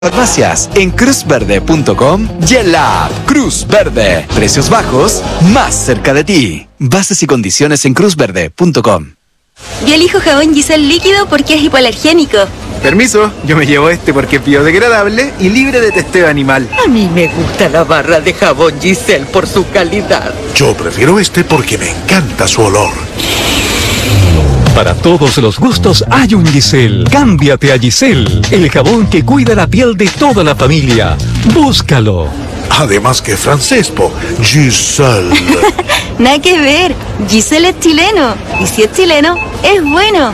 Farmacias en cruzverde.com y en la app Cruz Verde. Precios bajos, más cerca de ti. Bases y condiciones en cruzverde.com. Yo elijo jabón Giselle líquido porque es hipoalergénico. Permiso, yo me llevo este porque es biodegradable y libre de testeo animal. A mí me gusta la barra de jabón Giselle por su calidad. Yo prefiero este porque me encanta su olor. Para todos los gustos hay un Giselle. Cámbiate a Giselle, el jabón que cuida la piel de toda la familia. Búscalo. Además que francés, po. Giselle. Nada que ver. Giselle es chileno. Y si es chileno, es bueno.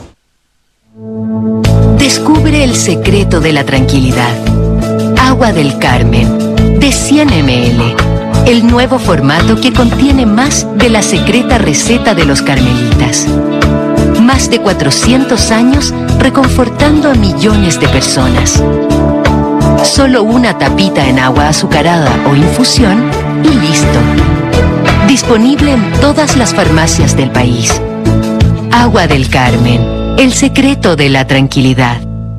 Descubre el secreto de la tranquilidad. Agua del Carmen, de 100 ml. El nuevo formato que contiene más de la secreta receta de los carmelitas. Más de 400 años reconfortando a millones de personas. Solo una tapita en agua azucarada o infusión y listo. Disponible en todas las farmacias del país. Agua del Carmen, el secreto de la tranquilidad.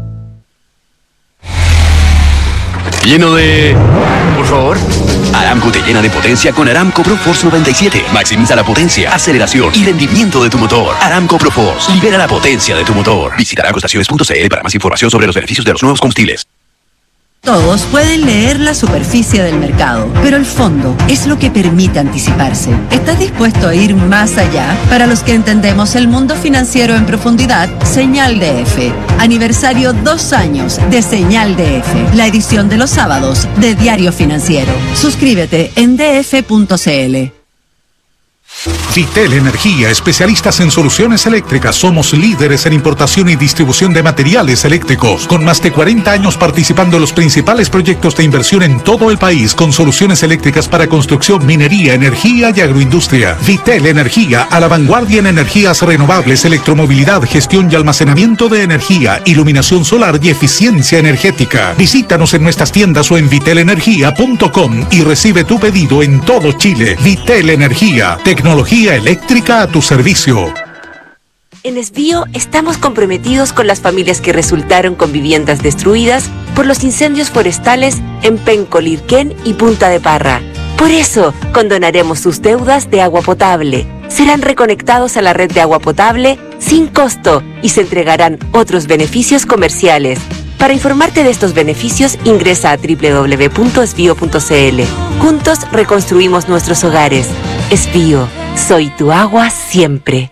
Lleno de... Por favor. Aramco te llena de potencia con Aramco ProForce 97. Maximiza la potencia, aceleración y rendimiento de tu motor. Aramco ProForce. Libera la potencia de tu motor. Visita aramcoestaciones.cl para más información sobre los beneficios de los nuevos combustibles. Todos pueden leer la superficie del mercado, pero el fondo es lo que permite anticiparse. ¿Estás dispuesto a ir más allá? Para los que entendemos el mundo financiero en profundidad, Señal DF. Aniversario 2 años de Señal DF, la edición de los sábados de Diario Financiero. Suscríbete en df.cl. Vitel Energía, especialistas en soluciones eléctricas. Somos líderes en importación y distribución de materiales eléctricos, con más de 40 años participando en los principales proyectos de inversión en todo el país, con soluciones eléctricas para construcción, minería, energía y agroindustria. Vitel Energía, a la vanguardia en energías renovables, electromovilidad, gestión y almacenamiento de energía, iluminación solar y eficiencia energética. Visítanos en nuestras tiendas o en vitelenergia.com y recibe tu pedido en todo Chile. Vitel Energía, tecnología eléctrica a tu servicio. En Esbío estamos comprometidos con las familias que resultaron con viviendas destruidas por los incendios forestales en Penco, Lirquén y Punta de Parra. Por eso, condonaremos sus deudas de agua potable. Serán reconectados a la red de agua potable sin costo y se entregarán otros beneficios comerciales. Para informarte de estos beneficios, ingresa a www.esbio.cl. Juntos reconstruimos nuestros hogares. Esbío, soy tu agua siempre.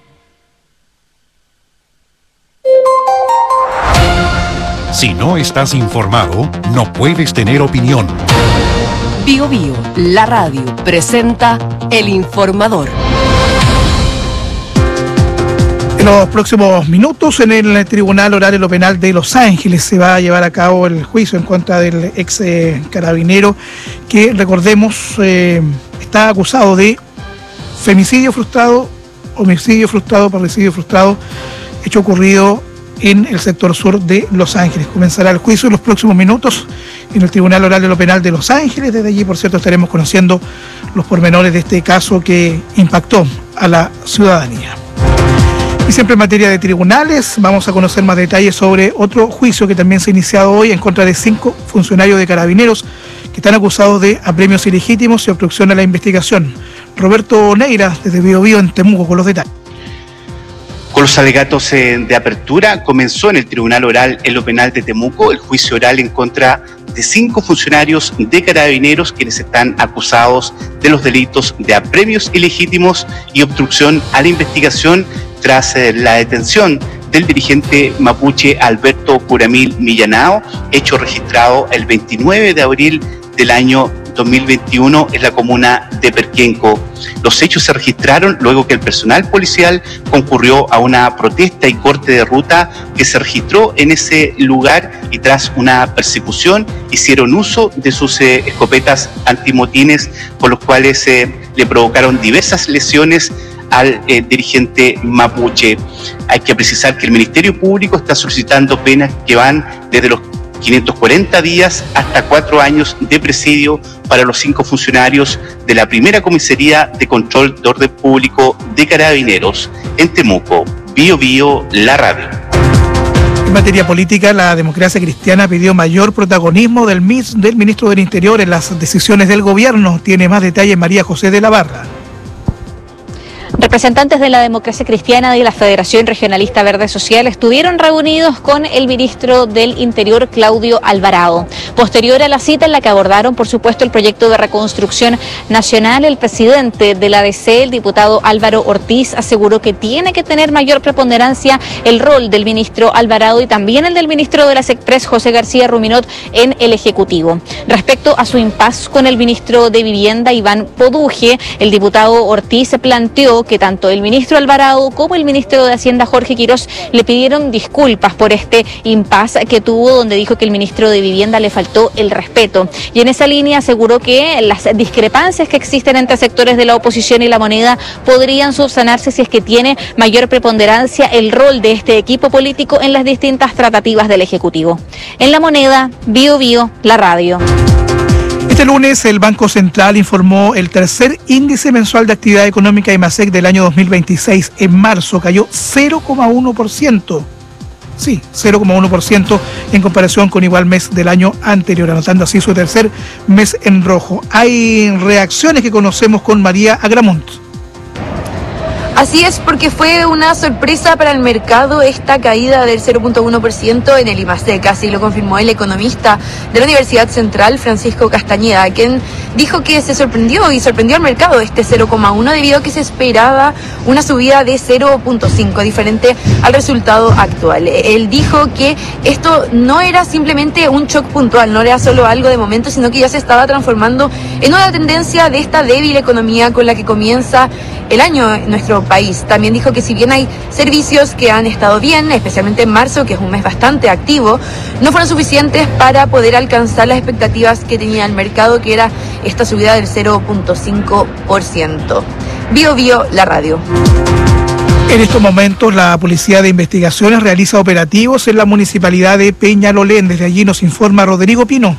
Si no estás informado, no puedes tener opinión. Bio Bio, la radio, presenta El Informador. En los próximos minutos, en el Tribunal Oral en lo Penal de Los Ángeles se va a llevar a cabo el juicio en contra del ex carabinero que, recordemos, está acusado de femicidio frustrado, homicidio frustrado, parricidio frustrado, hecho ocurrido en el sector sur de Los Ángeles. Comenzará el juicio en los próximos minutos en el Tribunal Oral de lo Penal de Los Ángeles. Desde allí, por cierto, estaremos conociendo los pormenores de este caso que impactó a la ciudadanía. Y siempre en materia de tribunales, vamos a conocer más detalles sobre otro juicio que también se ha iniciado hoy en contra de 5 funcionarios de Carabineros que están acusados de apremios ilegítimos y obstrucción a la investigación. Roberto Neira, desde Bio Bio en Temuco, con los detalles. Con los alegatos de apertura, comenzó en el Tribunal Oral en lo Penal de Temuco el juicio oral en contra de 5 funcionarios de Carabineros quienes están acusados de los delitos de apremios ilegítimos y obstrucción a la investigación tras la detención del dirigente mapuche Alberto Curamil Millanao, hecho registrado el 29 de abril del año 2021 en la comuna de Perquenco. Los hechos se registraron luego que el personal policial concurrió a una protesta y corte de ruta que se registró en ese lugar y tras una persecución hicieron uso de sus escopetas antimotines, con los cuales le provocaron diversas lesiones al dirigente mapuche. Hay que precisar que el Ministerio Público está solicitando penas que van desde los 540 días hasta 4 años de presidio para los 5 funcionarios de la primera comisaría de control de orden público de Carabineros en Temuco. Bio Bio, la radio. En materia política, la Democracia Cristiana pidió mayor protagonismo del ministro del Interior en las decisiones del gobierno. Tiene más detalles María José de la Barra. Representantes de la Democracia Cristiana y de la Federación Regionalista Verde Social estuvieron reunidos con el ministro del Interior, Claudio Alvarado. Posterior a la cita en la que abordaron, por supuesto, el proyecto de reconstrucción nacional, el presidente de la ADC, el diputado Álvaro Ortiz, aseguró que tiene que tener mayor preponderancia el rol del ministro Alvarado y también el del ministro de las Express, José García Ruminot, en el Ejecutivo. Respecto a su impas con el ministro de Vivienda, Iván Poduje, el diputado Ortiz se planteó que tanto el ministro Alvarado como el ministro de Hacienda, Jorge Quirós, le pidieron disculpas por este impasse que tuvo, donde dijo que el ministro de Vivienda le faltó el respeto. Y en esa línea aseguró que las discrepancias que existen entre sectores de la oposición y la moneda podrían subsanarse si es que tiene mayor preponderancia el rol de este equipo político en las distintas tratativas del Ejecutivo. En la moneda, Bio Bio, la radio. Este lunes el Banco Central informó el tercer índice mensual de actividad económica IMASEC del año 2026. En marzo cayó 0,1%. Sí, 0,1% en comparación con igual mes del año anterior, anotando así su tercer mes en rojo. Hay reacciones que conocemos con María Agramunt. Así es, porque fue una sorpresa para el mercado esta caída del 0,1% en el IMASEC, así lo confirmó el economista de la Universidad Central, Francisco Castañeda, quien dijo que se sorprendió al mercado este 0,1 debido a que se esperaba una subida de 0,5, diferente al resultado actual. Él dijo que esto no era simplemente un shock puntual, no era solo algo de momento, sino que ya se estaba transformando en una tendencia de esta débil economía con la que comienza el año en nuestro país. También dijo que si bien hay servicios que han estado bien, especialmente en marzo, que es un mes bastante activo, no fueron suficientes para poder alcanzar las expectativas que tenía el mercado, que era esta subida del 0,5%. Bio Bio, la radio. En estos momentos la Policía de Investigaciones realiza operativos en la municipalidad de Peñalolén. Desde allí nos informa Rodrigo Pino.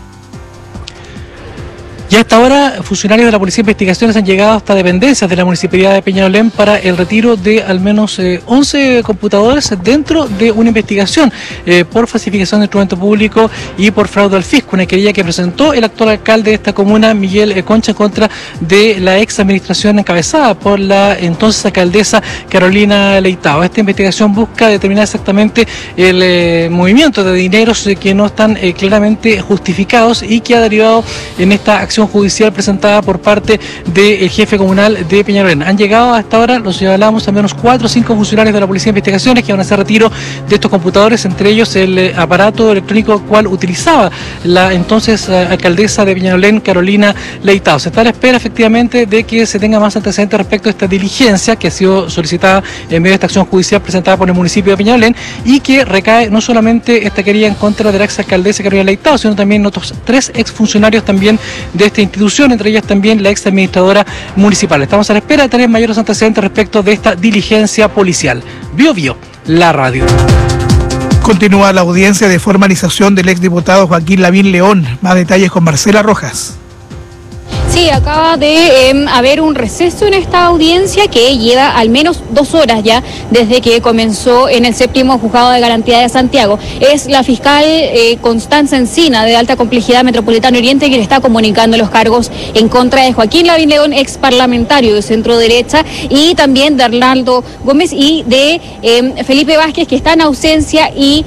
Y hasta ahora, funcionarios de la Policía de Investigaciones han llegado hasta dependencias de la Municipalidad de Peñalolén para el retiro de al menos 11 computadores dentro de una investigación por falsificación de instrumento público y por fraude al fisco, una querella que presentó el actual alcalde de esta comuna, Miguel Concha, en contra de la ex administración encabezada por la entonces alcaldesa Carolina Leitao. Esta investigación busca determinar exactamente el movimiento de dineros que no están claramente justificados y que ha derivado en esta acción judicial presentada por parte del jefe comunal de Peñalolén. Han llegado hasta ahora, los señalamos, al menos 4 o 5 funcionarios de la Policía de Investigaciones que van a hacer retiro de estos computadores, entre ellos el aparato electrónico cual utilizaba la entonces alcaldesa de Peñalolén, Carolina Leitao. Se está a la espera efectivamente de que se tenga más antecedentes respecto a esta diligencia que ha sido solicitada en medio de esta acción judicial presentada por el municipio de Peñalolén y que recae no solamente esta querella en contra de la ex alcaldesa Carolina Leitao, sino también otros 3 exfuncionarios también de esta institución, entre ellas también la ex administradora municipal. Estamos a la espera de tener mayores antecedentes respecto de esta diligencia policial. Bio Bio, la radio. Continúa la audiencia de formalización del exdiputado Joaquín Lavín León. Más detalles con Marcela Rojas. Sí, acaba de haber un receso en esta audiencia que lleva al menos 2 horas ya desde que comenzó en el 7º Juzgado de Garantía de Santiago. Es la fiscal Constanza Encina, de Alta Complejidad Metropolitano Oriente, quien está comunicando los cargos en contra de Joaquín Lavín León, ex parlamentario de centro derecha, y también de Arnaldo Gómez y de Felipe Vázquez, que está en ausencia, y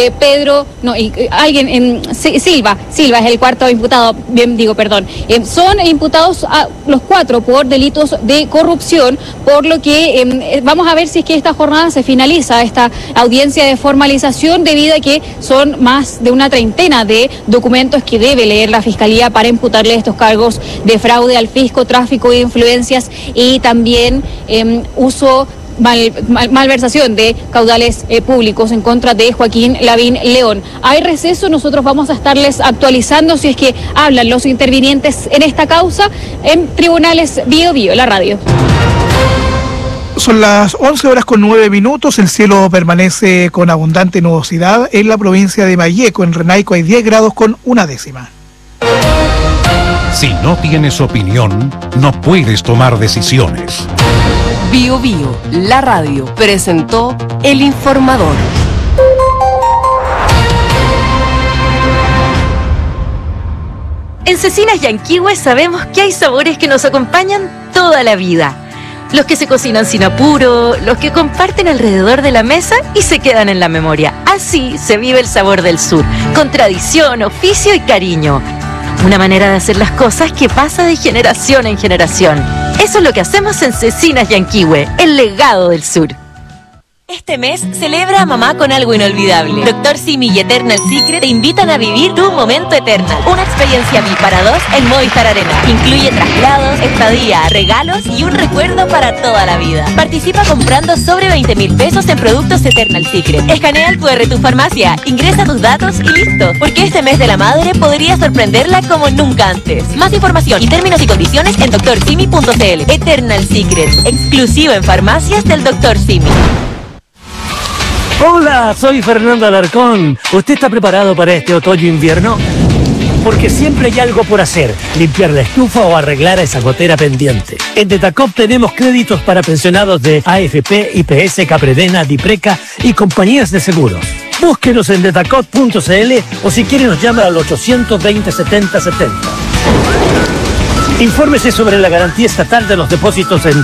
Silva es el cuarto imputado, son imputados a los 4 por delitos de corrupción, por lo que vamos a ver si es que esta jornada se finaliza, esta audiencia de formalización, debido a que son más de una treintena de documentos que debe leer la Fiscalía para imputarle estos cargos de fraude al fisco, tráfico de influencias y también malversación de caudales públicos en contra de Joaquín Lavín León. Hay receso, nosotros vamos a estarles actualizando si es que hablan los intervinientes en esta causa en Tribunales Bio Bio, la radio. Son las 11:09. El cielo permanece con abundante nubosidad en la provincia de Malleco. En Renaico hay 10 grados con 1/10. Si no tienes opinión, no puedes tomar decisiones. Bio Bio, la radio, presentó El Informador. En Cecinas Yanquihue sabemos que hay sabores que nos acompañan toda la vida. Los que se cocinan sin apuro, los que comparten alrededor de la mesa y se quedan en la memoria. Así se vive el sabor del sur, con tradición, oficio y cariño. Una manera de hacer las cosas que pasa de generación en generación. Eso es lo que hacemos en Cecinas Yanquihue, el legado del sur. Este mes celebra a mamá con algo inolvidable. Dr. Simi y Eternal Secret te invitan a vivir tu momento Eternal. Una experiencia VIP para dos en Movistar Arena. Incluye traslados, estadía, regalos y un recuerdo para toda la vida. Participa comprando sobre 20.000 pesos en productos Eternal Secret. Escanea el QR tu farmacia, ingresa tus datos y listo. Porque este mes de la madre podría sorprenderla como nunca antes. Más información y términos y condiciones en drsimi.cl. Eternal Secret, exclusivo en farmacias del Dr. Simi. Hola, soy Fernando Alarcón. ¿Usted está preparado para este otoño-invierno? Porque siempre hay algo por hacer, limpiar la estufa o arreglar esa gotera pendiente. En Detacop tenemos créditos para pensionados de AFP, IPS, Capredena, Dipreca y compañías de seguros. Búsquenos en detacop.cl o si quiere nos llama al 820 70 70. Infórmese sobre la garantía estatal de los depósitos en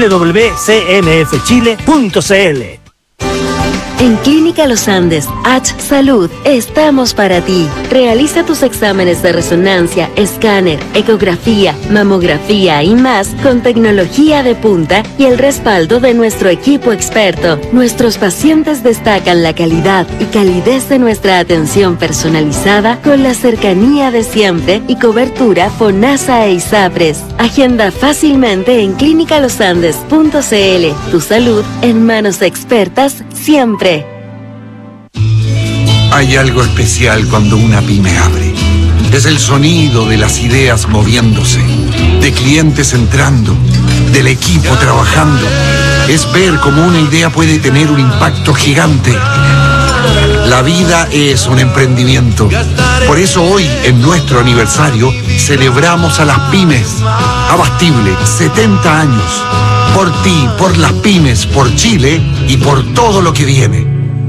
www.cmfchile.cl. En Clínica Los Andes, H Salud, estamos para ti. Realiza tus exámenes de resonancia, escáner, ecografía, mamografía y más con tecnología de punta y el respaldo de nuestro equipo experto. Nuestros pacientes destacan la calidad y calidez de nuestra atención personalizada con la cercanía de siempre y cobertura FONASA e ISAPRES. Agenda fácilmente en clinicalosandes.cl. Tu salud en manos expertas siempre. Hay algo especial cuando una pyme abre. Es el sonido de las ideas moviéndose, de clientes entrando, del equipo trabajando. Es ver cómo una idea puede tener un impacto gigante. La vida es un emprendimiento. Por eso hoy, en nuestro aniversario, celebramos a las pymes. Abastible, 70 años. Por ti, por las pymes, por Chile y por todo lo que viene.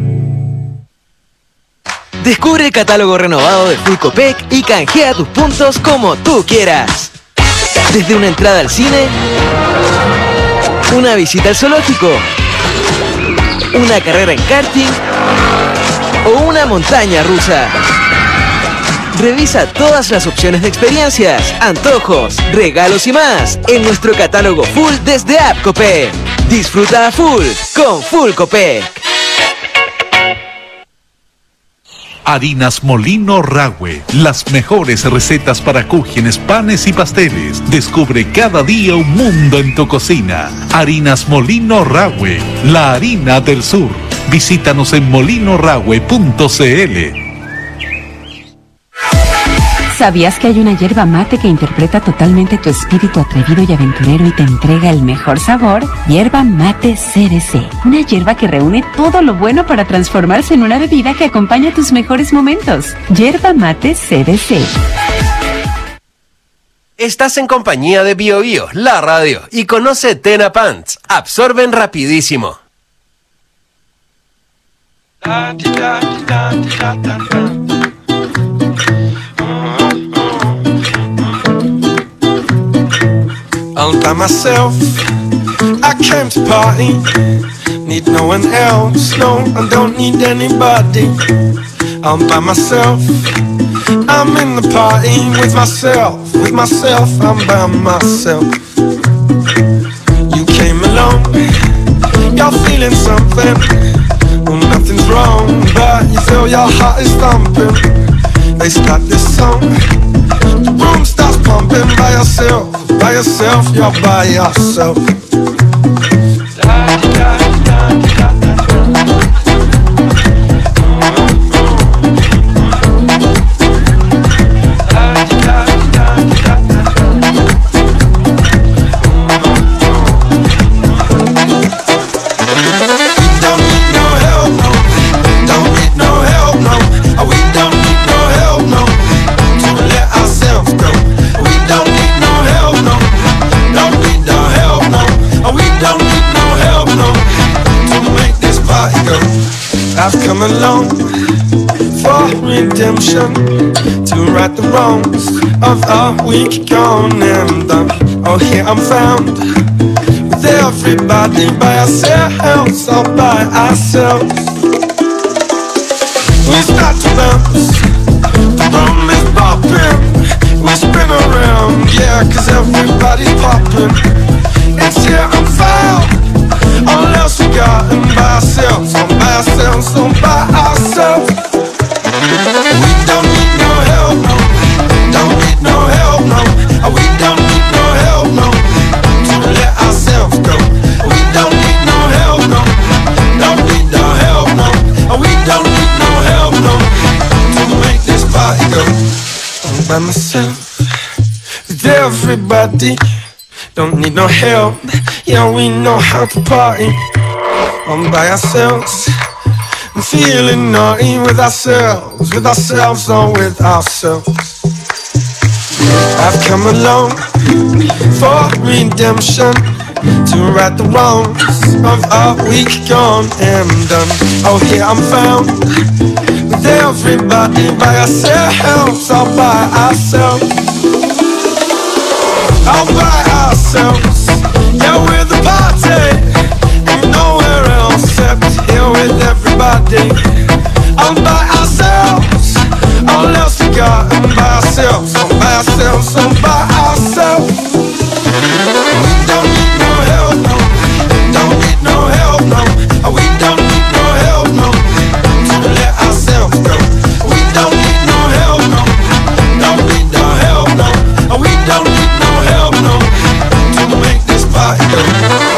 Descubre el catálogo renovado de Full Copec y canjea tus puntos como tú quieras. Desde una entrada al cine, una visita al zoológico, una carrera en karting o una montaña rusa. Revisa todas las opciones de experiencias, antojos, regalos y más en nuestro catálogo full desde App Copec. Disfruta a full con Full Copec. Harinas Molino Rahue, las mejores recetas para cúgenes, panes y pasteles. Descubre cada día un mundo en tu cocina. Harinas Molino Rahue, la harina del sur. Visítanos en molinorahue.cl. ¿Sabías que hay una yerba mate que interpreta totalmente tu espíritu atrevido y aventurero y te entrega el mejor sabor? Yerba Mate CDC. Una yerba que reúne todo lo bueno para transformarse en una bebida que acompaña tus mejores momentos. Yerba Mate CDC. Estás en compañía de Bio Bio, la radio, y conoce Tena Pants. Absorben rapidísimo. All by myself, I came to party. Need no one else, no, I don't need anybody. All by myself, I'm in the party with myself, I'm by myself. You came along, you're feeling something. Well, nothing's wrong, but you feel your heart is thumping. They start this song, the room starts pumping by yourself, you're by yourself. I've come along for redemption, to right the wrongs of a week gone and done. Oh, here I'm found with everybody by ourselves, all by ourselves. We start to bounce, the room is popping, we spin around, yeah, cause everybody's popping. It's here I'm found, all else forgotten by ourselves, all by ourselves, all by ourselves. We don't need no help, no, don't need no help, no. We don't need no help, no, to let ourselves go. We don't need no help, no, don't need no help, no. We don't need no help, no, to make this party go. I'm by myself, with everybody. Don't need no help, yeah, we know how to party. I'm by ourselves, I'm feeling naughty with ourselves, or with ourselves. I've come along for redemption, to right the wrongs of a week gone and done. Oh, here I'm found with everybody by ourselves, all by ourselves. All by ourselves, yeah, we're the party, ain't nowhere else except here with everybody. All by ourselves, all else forgotten by ourselves, all by ourselves, all by ourselves. We don't need no help, no, don't need no help, no. We don't need no help, no, to let ourselves go. We don't need no help, no, don't need no help, no. We don't need no help, no, to make this party go.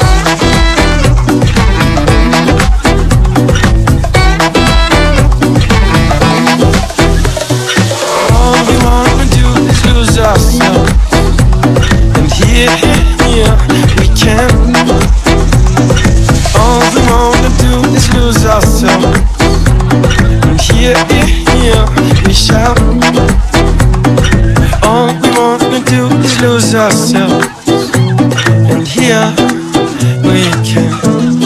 All we wanna do is lose ourselves, and here we can. All we wanna do is lose ourselves, and here we shall. All we wanna do is lose ourselves, and here we can.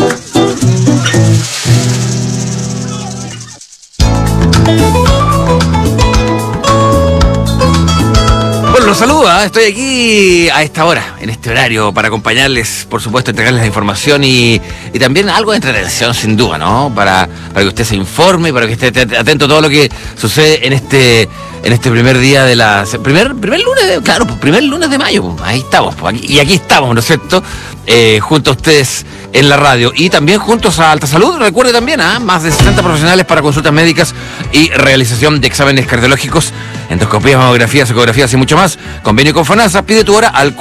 Bueno, los saluda, estoy aquí a esta hora, en este horario, para acompañarles, por supuesto, entregarles la información y también algo de entretención, sin duda, ¿no? Para que usted se informe, para que esté atento a todo lo que sucede en este primer día de la... Primer lunes de... Claro, pues, primer lunes de mayo, pues, ahí estamos, pues, aquí estamos, ¿no es cierto? Junto a ustedes en la radio y también juntos a Alta Salud. Recuerde también, más de 60 profesionales para consultas médicas y realización de exámenes cardiológicos, endoscopías, mamografías, ecografías y mucho más. Convenio con FONASA. Pide tu hora al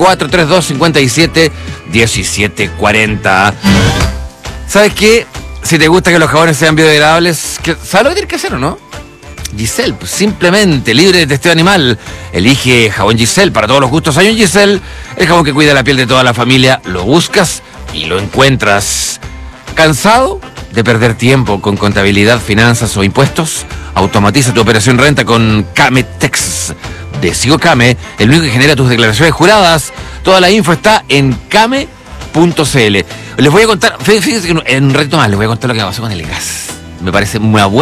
432-57-1740. ¿Sabes qué? Si te gusta que los jabones sean biodegradables, ¿sabes lo que tienes que hacer o no? Giselle, pues, simplemente libre de testeo animal. Elige jabón Giselle para todos los gustos. Hay un Giselle, el jabón que cuida la piel de toda la familia. Lo buscas y lo encuentras. ¿Cansado de perder tiempo con contabilidad, finanzas o impuestos? Automatiza tu operación renta con Cametex de Sigo Came, el único que genera tus declaraciones juradas. Toda la info está en came.cl. Les voy a contar, fíjense que en un ratito más les voy a contar lo que pasó con el gas. Me parece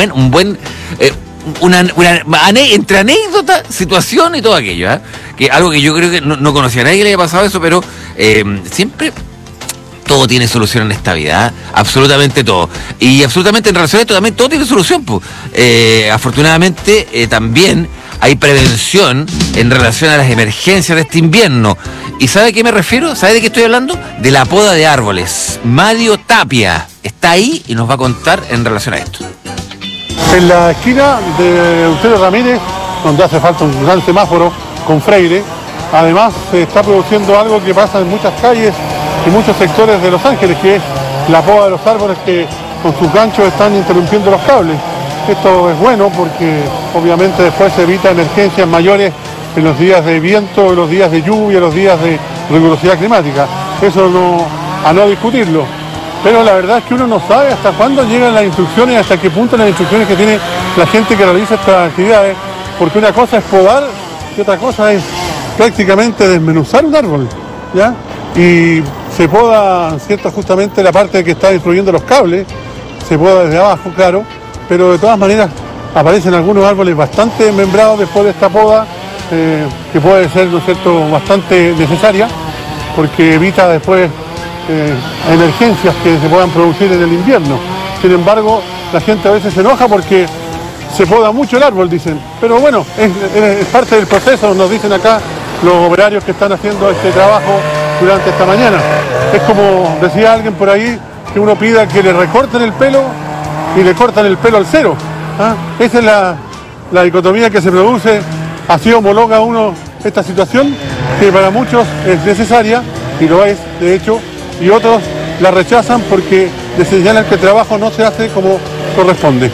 entre anécdota, situación y todo aquello, que algo que yo creo que no conocía a nadie que le haya pasado eso, pero siempre todo tiene solución en esta vida, absolutamente todo. Y absolutamente en relación a esto también todo tiene solución, pues. Afortunadamente también hay prevención en relación a las emergencias de este invierno. ¿Y sabe a qué me refiero? ¿Sabe de qué estoy hablando? De la poda de árboles. Mario Tapia está ahí y nos va a contar en relación a esto. En la esquina de Eusebio Ramírez, donde hace falta un gran semáforo con Freire, además se está produciendo algo que pasa en muchas calles y muchos sectores de Los Ángeles, que es la poda de los árboles que con sus ganchos están interrumpiendo los cables. Esto es bueno porque obviamente después se evita emergencias mayores en los días de viento, en los días de lluvia, en los días de rigurosidad climática. Eso a no discutirlo. Pero la verdad es que uno no sabe hasta cuándo llegan las instrucciones, hasta qué punto las instrucciones que tiene la gente que realiza estas actividades, porque una cosa es podar y otra cosa es prácticamente desmenuzar un árbol, ¿ya? Y se poda, ¿cierto?, justamente la parte que está destruyendo los cables, se poda desde abajo, claro, pero de todas maneras aparecen algunos árboles bastante desmembrados después de esta poda, que puede ser, ¿no es cierto?, bastante necesaria, porque evita después emergencias que se puedan producir en el invierno. Sin embargo, la gente a veces se enoja porque se poda mucho el árbol, dicen. Pero bueno, es parte del proceso, nos dicen acá los operarios que están haciendo este trabajo durante esta mañana. Es como decía alguien por ahí, que uno pida que le recorten el pelo y le cortan el pelo al cero. Esa es la dicotomía que se produce. Así homologa uno esta situación, que para muchos es necesaria, y lo es, de hecho, y otros la rechazan porque le señalan que el trabajo no se hace como corresponde.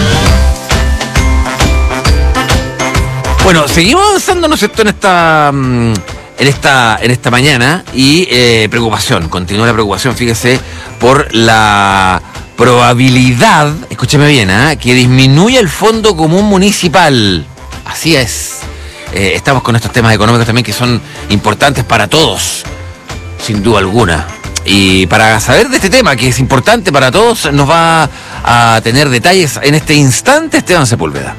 Bueno, seguimos avanzando, ¿no es cierto?, en esta mañana, y preocupación, continúa la preocupación, fíjese, por la probabilidad, escúcheme bien, que disminuya el Fondo Común Municipal. Así es. Estamos con estos temas económicos también que son importantes para todos, sin duda alguna. Y para saber de este tema, que es importante para todos, nos va a tener detalles en este instante Esteban Sepúlveda.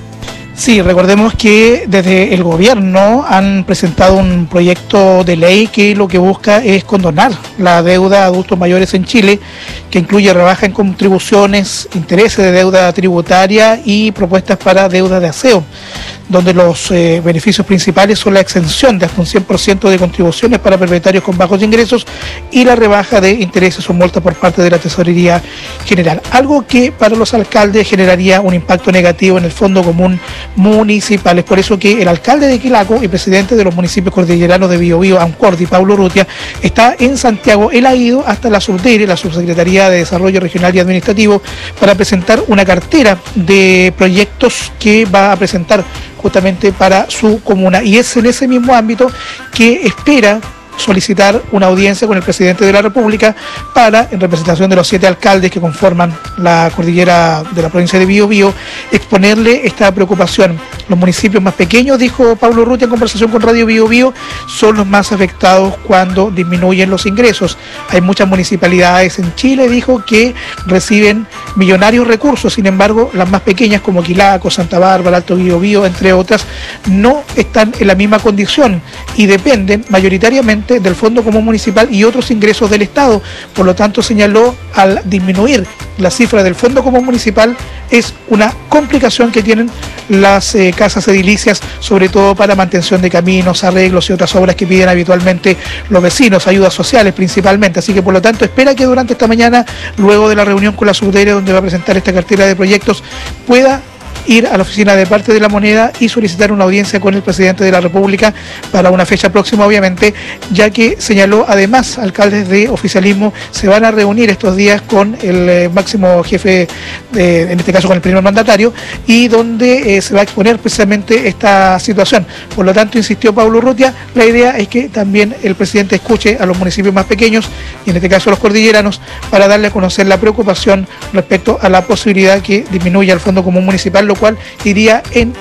Sí, recordemos que desde el gobierno han presentado un proyecto de ley que lo que busca es condonar la deuda a adultos mayores en Chile, que incluye rebaja en contribuciones, intereses de deuda tributaria y propuestas para deuda de aseo, donde los beneficios principales son la exención de hasta un 100% de contribuciones para propietarios con bajos ingresos y la rebaja de intereses o multas por parte de la Tesorería General. Algo que para los alcaldes generaría un impacto negativo en el Fondo Común Municipal. Es por eso que el alcalde de Quilaco y presidente de los municipios cordilleranos de Biobío, Ancordi, Paulo Urrutia, está en Santiago. Él ha ido hasta la SUBDERE, la Subsecretaría de Desarrollo Regional y Administrativo, para presentar una cartera de proyectos que va a presentar justamente para su comuna, y es en ese mismo ámbito que espera solicitar una audiencia con el presidente de la República para, en representación de los 7 alcaldes que conforman la cordillera de la provincia de Biobío, exponerle esta preocupación. Los municipios más pequeños, dijo Paulo Urrutia en conversación con Radio Biobío, son los más afectados cuando disminuyen los ingresos. Hay muchas municipalidades en Chile, dijo, que reciben millonarios recursos, sin embargo, las más pequeñas como Quilaco, Santa Bárbara, Alto Biobío, entre otras, no están en la misma condición y dependen mayoritariamente del Fondo Común Municipal y otros ingresos del Estado. Por lo tanto, señaló, al disminuir la cifra del Fondo Común Municipal es una complicación que tienen las casas edilicias, sobre todo para mantención de caminos, arreglos y otras obras que piden habitualmente los vecinos, ayudas sociales principalmente. Así que, por lo tanto, espera que durante esta mañana, luego de la reunión con la SUBDERE, donde va a presentar esta cartera de proyectos, pueda ir a la oficina de Parte de la Moneda y solicitar una audiencia con el presidente de la República para una fecha próxima, obviamente, ya que señaló, además, alcaldes de oficialismo se van a reunir estos días con el máximo jefe, en este caso con el primer mandatario, y donde se va a exponer precisamente esta situación. Por lo tanto, insistió Paulo Urrutia, la idea es que también el presidente escuche a los municipios más pequeños, y en este caso a los cordilleranos, para darle a conocer la preocupación respecto a la posibilidad que disminuya el Fondo Común Municipal, lo cual iría en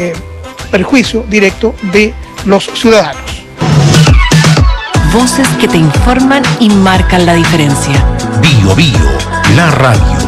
perjuicio directo de los ciudadanos. Voces que te informan y marcan la diferencia. Biobío, la radio.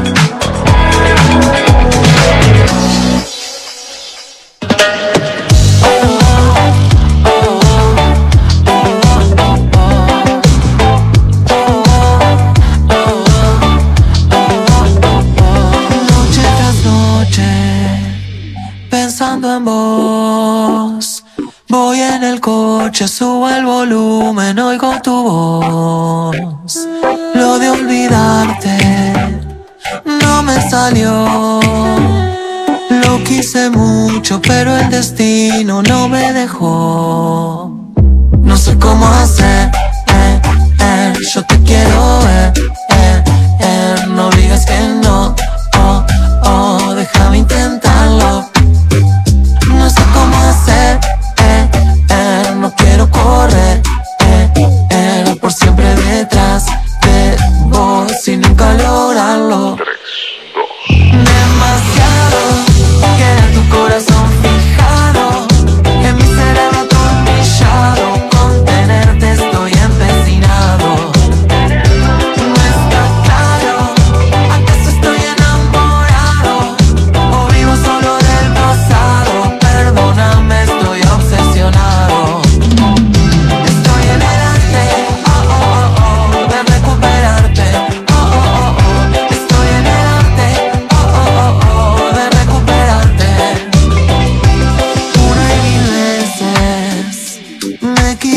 En vos, voy en el coche, subo el volumen, oigo tu voz. Lo de olvidarte no me salió. Lo quise mucho, pero el destino no me dejó. No sé cómo hacer, yo te quiero ver, no digas que no, déjame intentarlo. No sé cómo hacer, no quiero correr, por siempre detrás de vos y nunca lograrlo. 3, 2. Demasiado queda tu corazón fijado, en mi cerebro atornillado, contenerte estoy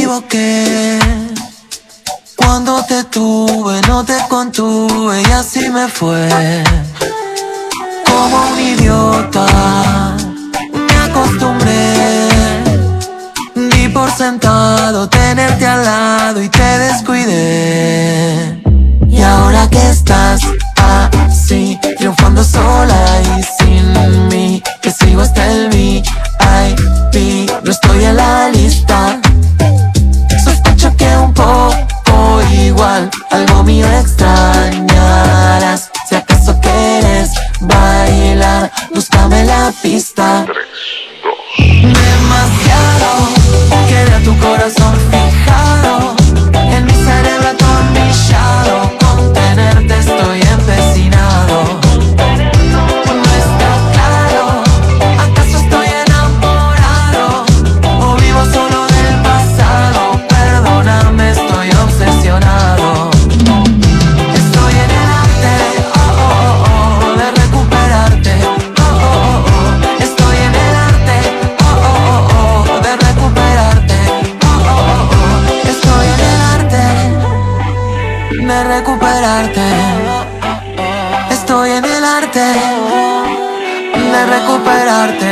equivoqué. Cuando te tuve, no te contuve y así me fue. Como un idiota, me acostumbré. Di por sentado tenerte al lado y te descuidé. Y ahora que estás así, triunfando sola y sin mí, que sigo hasta el VIP, no estoy en la lista. Sospecho que un poco igual, algo mío extrañarás. Si acaso quieres bailar, búscame la pista. 3, 2. Demasiado, queda tu corazón fijado en mi cerebro atornillado. Con tenerte estoy empecinado. No está claro, ¿acaso estoy enamorado? O vivo solo del pasado. Perdóname, estoy obsesionado. Estoy en el arte, de recuperarte. Estoy en el arte, de recuperarte. Estoy en el arte de recuperarte. Estoy en el arte de recuperarte.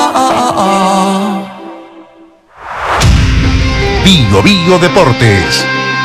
Bio Bio Deportes.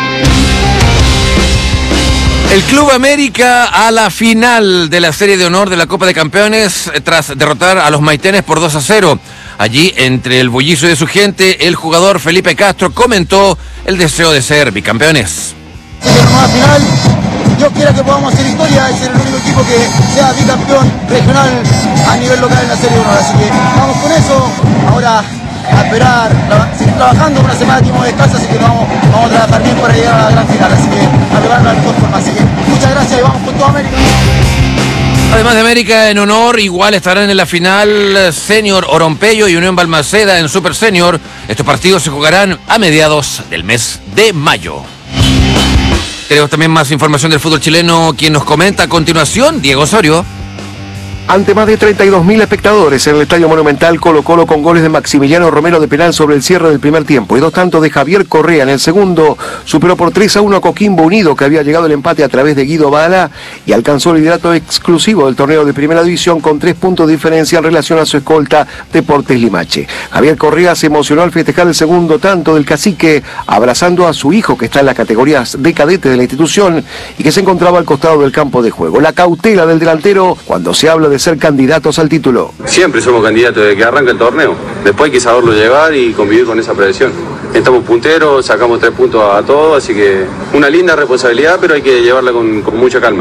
El Club América a la final de la Serie de Honor de la Copa de Campeones tras derrotar a los Maitenes por 2-0. Allí, entre el bullicio de su gente, el jugador Felipe Castro comentó el deseo de ser bicampeones. Nueva final, Dios quiera que podamos hacer historia y ser el único equipo que sea bicampeón regional a nivel local en la Serie de Honor. Así que vamos con eso. Ahora a esperar, seguir trabajando. Una semana que hemos descanso, así que vamos a trabajar bien para llegar a la gran final. Así que a prepararnos al mejor forma. Así que muchas gracias y vamos con toda América. Además de América en Honor, igual estarán en la final Senior Orompeyo y Unión Balmaceda en Super Senior. Estos partidos se jugarán a mediados del mes de mayo. Tenemos también más información del fútbol chileno, quien nos comenta a continuación, Diego Osorio. Ante más de 32.000 espectadores en el Estadio Monumental, Colo-Colo con goles de Maximiliano Romero de penal sobre el cierre del primer tiempo y 2 tantos de Javier Correa en el segundo, superó por 3-1 a Coquimbo Unido, que había llegado el empate a través de Guido Bala y alcanzó el liderato exclusivo del torneo de Primera División con 3 puntos de diferencia en relación a su escolta Deportes Limache. Javier Correa se emocionó al festejar el segundo tanto del cacique, abrazando a su hijo que está en las categorías de cadete de la institución y que se encontraba al costado del campo de juego. La cautela del delantero cuando se habla de ser candidatos al título. Siempre somos candidatos desde que arranca el torneo. Después hay que saberlo llevar y convivir con esa presión. Estamos punteros, sacamos 3 puntos a todos, así que una linda responsabilidad, pero hay que llevarla con mucha calma.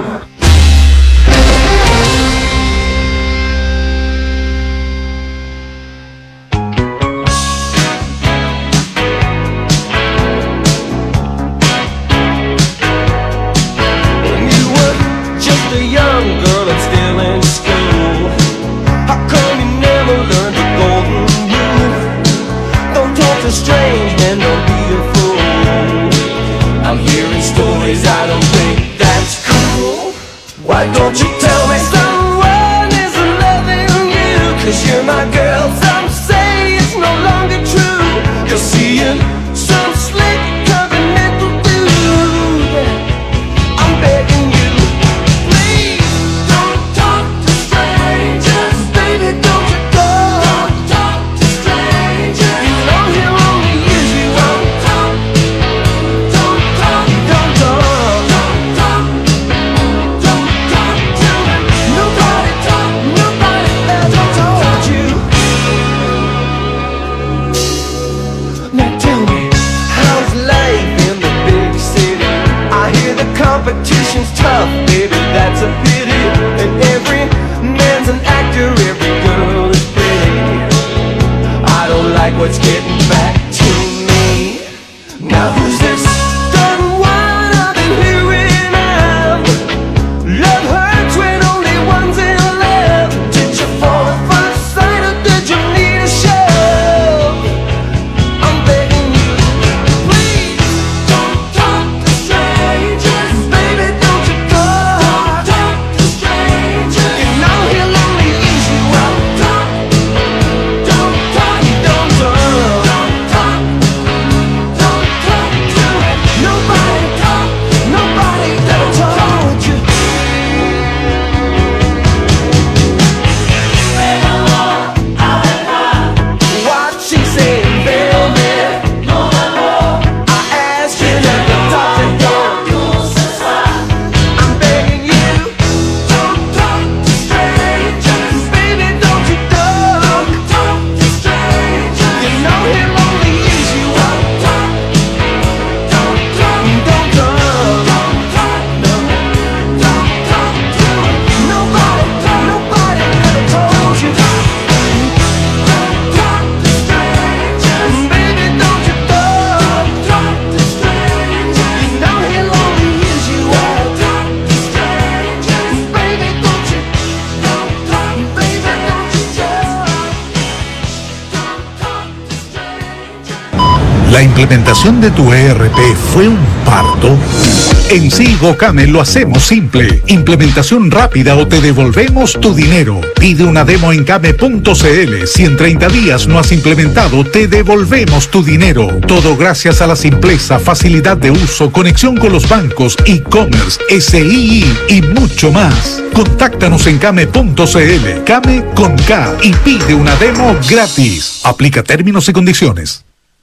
¿La implementación de tu ERP fue un parto? En Sigo Came lo hacemos simple. Implementación rápida o te devolvemos tu dinero. Pide una demo en came.cl. Si en 30 días no has implementado, te devolvemos tu dinero. Todo gracias a la simpleza, facilidad de uso, conexión con los bancos, e-commerce, SII y mucho más. Contáctanos en came.cl. Came con K y pide una demo gratis. Aplica términos y condiciones.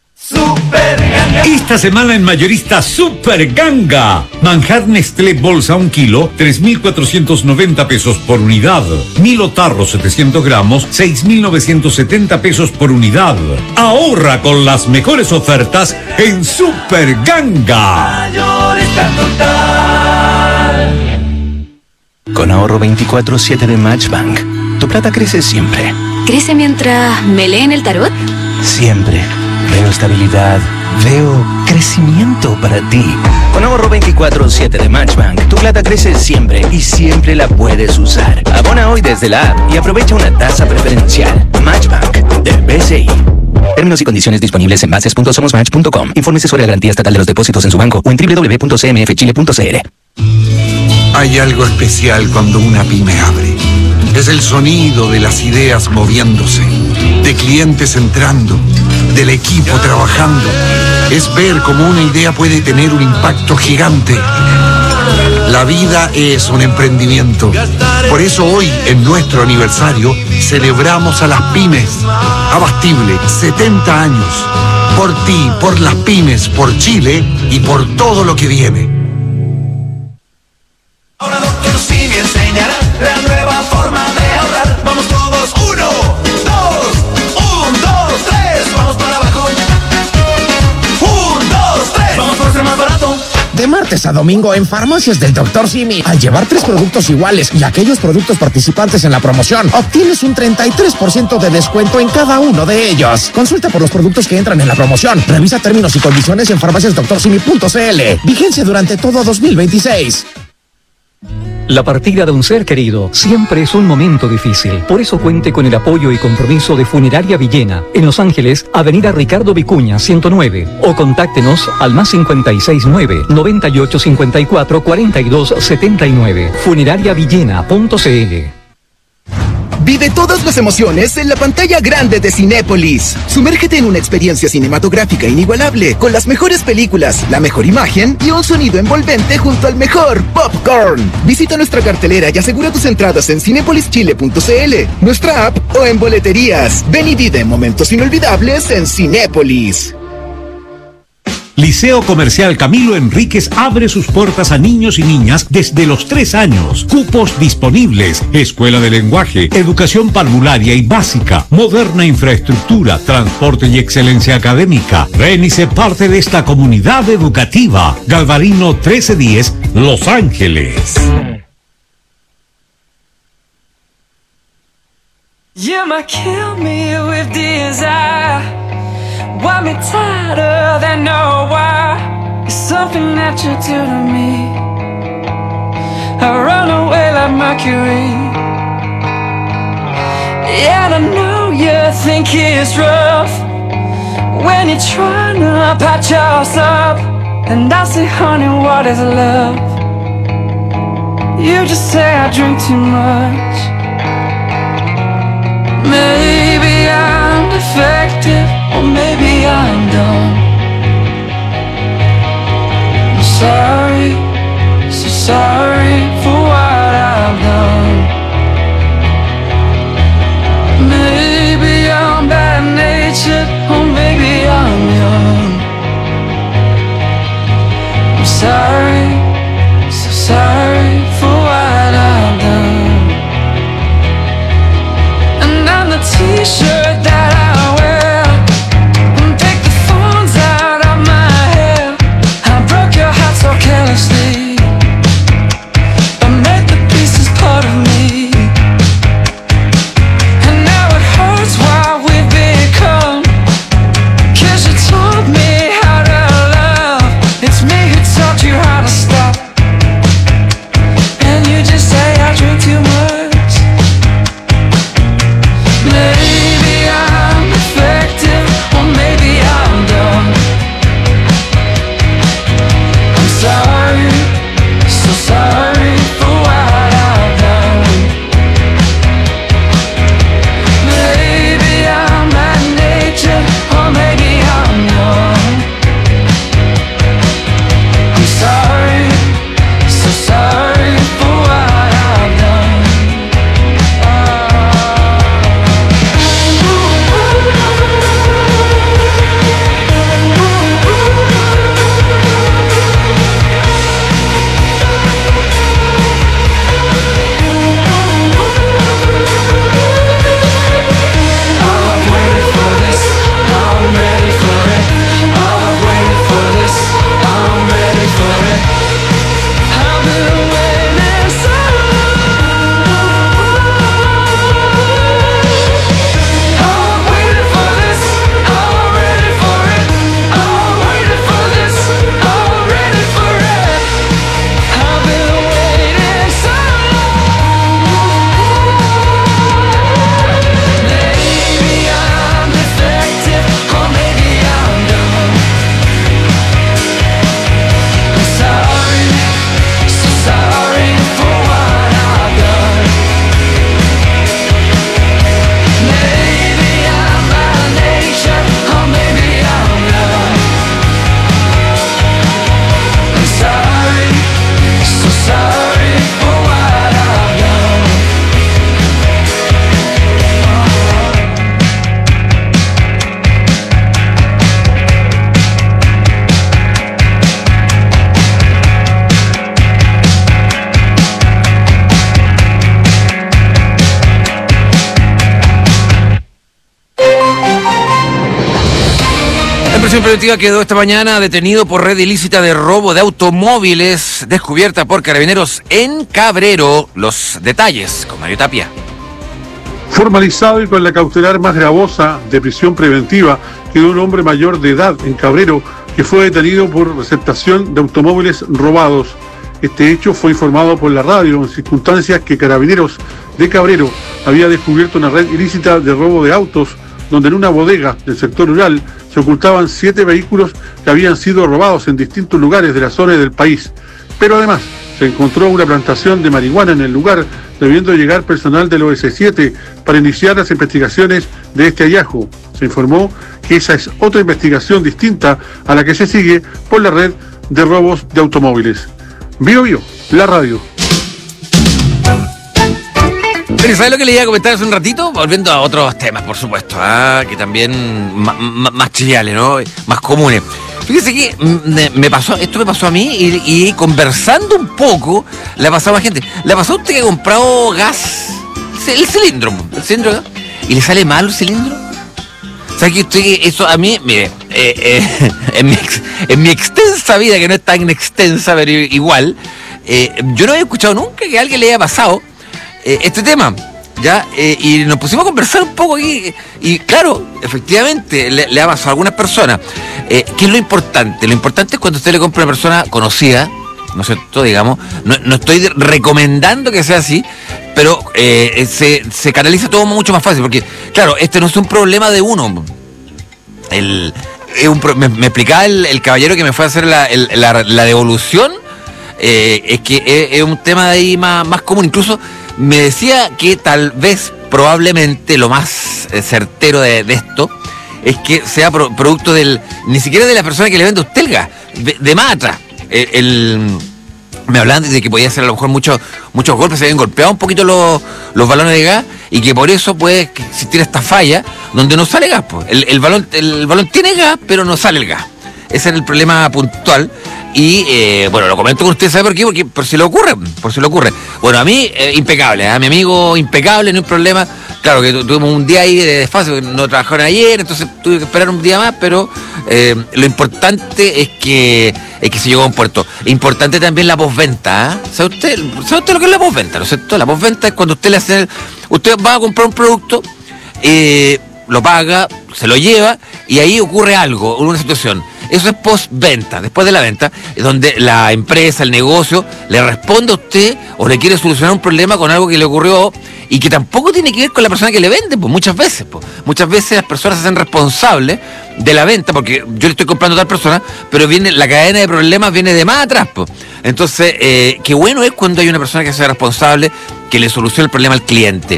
Esta semana en Mayorista Super Ganga. Manjar Nestlé bolsa 1 kilo, 3.490 pesos por unidad. Milo Tarro 700 gramos, 6.970 pesos por unidad. Ahorra con las mejores ofertas en Super Ganga. Con ahorro 24/7 de Matchbank, tu plata crece siempre. ¿Crece mientras me leen el tarot? Siempre. Veo estabilidad, veo crecimiento para ti. Con ahorro 24/7 de Matchbank, tu plata crece siempre y siempre la puedes usar. Abona hoy desde la app y aprovecha una tasa preferencial. Matchbank, del BCI. Términos y condiciones disponibles en bases.somosmatch.com. Infórmese sobre la garantía estatal de los depósitos en su banco o en www.cmfchile.cl. Hay algo especial cuando una pyme abre. Es el sonido de las ideas moviéndose, de clientes entrando, del equipo trabajando. Es ver cómo una idea puede tener un impacto gigante. La vida es un emprendimiento. Por eso hoy, en nuestro aniversario, celebramos a las pymes. Abastible, 70 años. Por ti, por las pymes, por Chile y por todo lo que viene. Ahora Dr. Simi enseñará la nueva forma de ahorrar. Vamos todos, 1, 2, 1, 2, 3, vamos para abajo. 1, 2, 3, vamos por ser más barato. De martes a domingo en Farmacias del Dr. Simi, al llevar 3 productos iguales y aquellos productos participantes en la promoción, obtienes un 33% de descuento en cada uno de ellos. Consulta por los productos que entran en la promoción. Revisa términos y condiciones en farmaciasdoctorsimi.cl. Vigencia durante todo 2026. La partida de un ser querido siempre es un momento difícil. Por eso cuente con el apoyo y compromiso de Funeraria Villena, en Los Ángeles, Avenida Ricardo Vicuña, 109. O contáctenos al +569 9854 4279. Funerariavillena.cl. Vive todas las emociones en la pantalla grande de Cinépolis. Sumérgete en una experiencia cinematográfica inigualable, con las mejores películas, la mejor imagen y un sonido envolvente junto al mejor popcorn. Visita nuestra cartelera y asegura tus entradas en cinepolischile.cl, nuestra app o en boleterías. Ven y vive momentos inolvidables en Cinépolis. Liceo Comercial Camilo Enríquez abre sus puertas a niños y niñas desde los 3 años. Cupos disponibles. Escuela de lenguaje, educación parvularia y básica, moderna infraestructura, transporte y excelencia académica. Ven y sé parte de esta comunidad educativa. Galvarino 1310, Los Ángeles. You might kill me with desire. Want me tighter than no wire. It's something that you do to me. I run away like Mercury. Yeah, I know you think it's rough when you're trying to patch us up. And I say, honey, what is love? You just say I drink too much. Maybe I'm defective, or maybe I'm dumb. I'm sorry, so sorry for what I've done. Maybe I'm bad-natured, or maybe I'm young. I'm sorry, so sorry for what I've done. And I'm the t-shirt that I wear. Prisión preventiva quedó esta mañana detenido por red ilícita de robo de automóviles descubierta por Carabineros en Cabrero. Los detalles con Mario Tapia. Formalizado y con la cautelar más gravosa de prisión preventiva, quedó un hombre mayor de edad en Cabrero que fue detenido por receptación de automóviles robados. Este hecho fue informado por la radio en circunstancias que Carabineros de Cabrero había descubierto una red ilícita de robo de autos, donde en una bodega del sector rural se ocultaban 7 vehículos que habían sido robados en distintos lugares de la zona del país. Pero además se encontró una plantación de marihuana en el lugar, debiendo llegar personal del OS7 para iniciar las investigaciones de este hallazgo. Se informó que esa es otra investigación distinta a la que se sigue por la red de robos de automóviles. Bio Bio, la radio. Pero ¿sabes lo que le iba a comentar hace un ratito? Volviendo a otros temas, por supuesto, que también más triviales, ¿no? Más comunes. Fíjese que esto me pasó a mí y conversando un poco, le ha pasado a gente. Le ha pasado a usted que ha comprado gas, el cilindro de gas, y le sale mal el cilindro. ¿Sabe que usted, eso a mí, mire, en mi extensa vida, que no es tan extensa, pero igual, yo no había escuchado nunca que a alguien le haya pasado este tema, ¿ya? Y nos pusimos a conversar un poco aquí, y claro, efectivamente, le ha pasado a algunas personas. ¿Qué es lo importante? Lo importante es cuando usted le compra a una persona conocida, ¿no es cierto? Digamos, no estoy recomendando que sea así, pero se canaliza todo mucho más fácil, porque, claro, este no es un problema de uno. Me explicaba el caballero que me fue a hacer la devolución, es que es un tema de ahí más común. Incluso me decía que tal vez, probablemente, lo más certero de esto es que sea producto ni siquiera de la persona que le vende a usted el gas, de más atrás. Me hablaban de que podía ser a lo mejor muchos golpes, se habían golpeado un poquito los balones de gas, y que por eso puede existir esta falla donde no sale gas. Pues. El balón tiene gas, pero no sale el gas. Ese es el problema puntual. Y bueno, lo comento con usted, ¿sabe por qué? Porque por si le ocurre. Bueno, a mí, impecable, a mi amigo impecable, no hay problema. Claro que tuvimos un día ahí de desfase, no trabajaron ayer, entonces tuve que esperar un día más, pero lo importante es que se llegó a un puerto. Importante también la postventa, ¿sabe usted lo que es la postventa, no es cierto? La postventa es cuando usted usted va a comprar un producto, lo paga, se lo lleva, y ahí ocurre algo, una situación. Eso es postventa, después de la venta, donde la empresa, el negocio, le responde a usted o le quiere solucionar un problema con algo que le ocurrió y que tampoco tiene que ver con la persona que le vende, pues muchas veces. Muchas veces las personas se hacen responsables de la venta, porque yo le estoy comprando a tal persona, pero la cadena de problemas viene de más atrás. Entonces, qué bueno es cuando hay una persona que sea responsable, que le solucione el problema al cliente.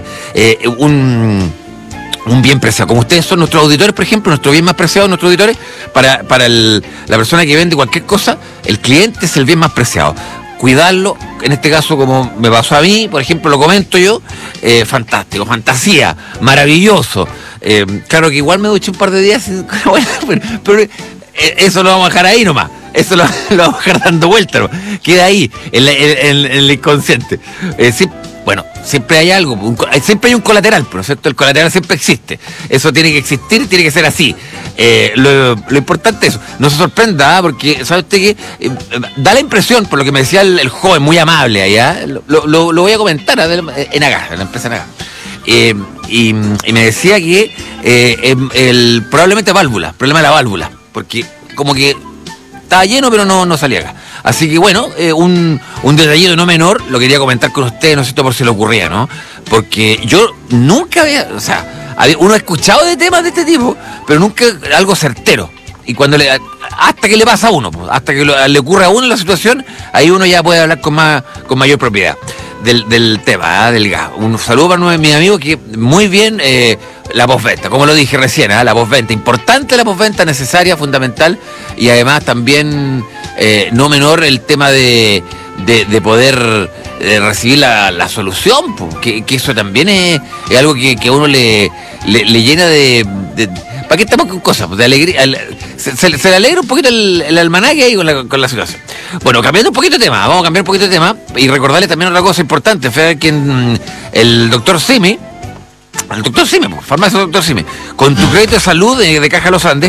Un bien preciado, como ustedes son nuestros auditores, por ejemplo, nuestro bien más preciado, nuestros auditores, para la persona que vende cualquier cosa, el cliente es el bien más preciado. Cuidarlo, en este caso, como me pasó a mí, por ejemplo, lo comento yo, fantástico, fantasía, maravilloso. Claro que igual me duché un par de días, pero eso lo vamos a dejar ahí nomás. Eso lo vamos a dejar dando vueltas, ¿no? Queda ahí, en el inconsciente. Sí. Bueno, siempre hay algo, siempre hay un colateral, ¿no es cierto? El colateral siempre existe. Eso tiene que existir, tiene que ser así. Lo importante es eso. No se sorprenda, porque sabe usted que da la impresión, por lo que me decía el joven, muy amable allá, lo voy a comentar en Agá, en la empresa en Agá. Y me decía que probablemente problema de la válvula, porque como que estaba lleno pero no salía gas. Así que bueno, un detallito no menor, lo quería comentar con ustedes, no sé por si le ocurría, ¿no? Porque yo nunca uno ha escuchado de temas de este tipo, pero nunca algo certero. Y hasta que le pasa a uno, hasta que le ocurre a uno la situación, ahí uno ya puede hablar con mayor propiedad del tema, del gas. Un saludo para mi amigo que muy bien, la postventa, como lo dije recién, la postventa, importante la postventa, necesaria, fundamental, y además también no menor el tema de poder recibir la solución, que eso también es algo que a uno le llena de ¿para qué estamos con cosas? De alegría. Se le alegra un poquito el almanaque ahí con la situación. Bueno, cambiando un poquito de tema, vamos a cambiar un poquito de tema y recordarles también otra cosa importante. Fue que el doctor Simi, farmacia Doctor Simi, con tu crédito de salud de Caja Los Andes,